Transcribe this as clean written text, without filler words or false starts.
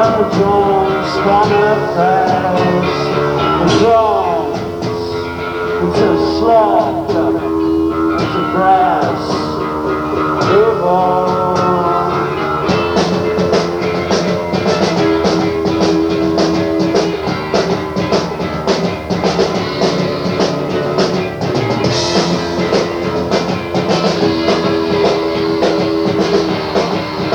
the drums coming fast. The drums, it's a slug, it's a brass, evolve.